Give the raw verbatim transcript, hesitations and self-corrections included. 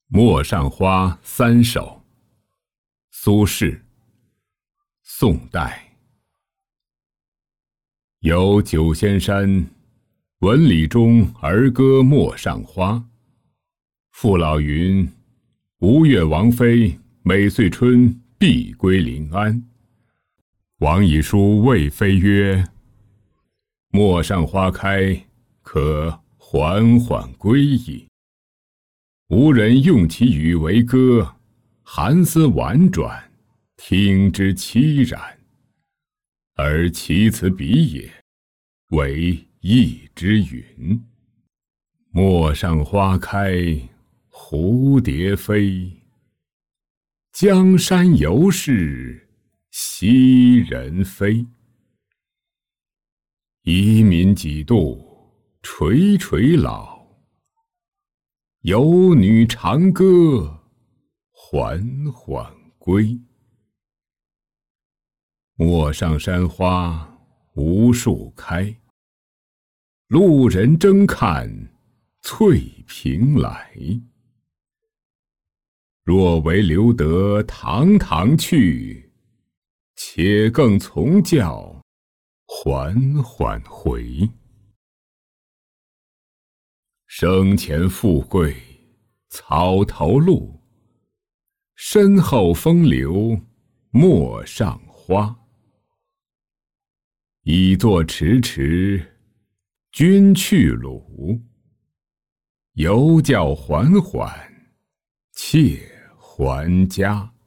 陌上花三首，苏轼，宋代。有九仙山，文理中儿歌陌上花。父老云：吴越王妃每岁春必归临安。王以书谓妃曰：陌上花开，可缓缓归矣。无人用其语为歌，含思婉转，听之凄然。而其词彼也，为意之云。陌上花开，蝴蝶飞。江山犹是昔人非。遗民几度，垂垂老。有女长歌缓缓归。陌上山花无数开，路人争看翠屏来。若为留得堂堂去，且更从教缓缓回。生前富贵草头路，身后风流陌上花。已作迟迟，君去鲁。犹教缓缓，妾还家。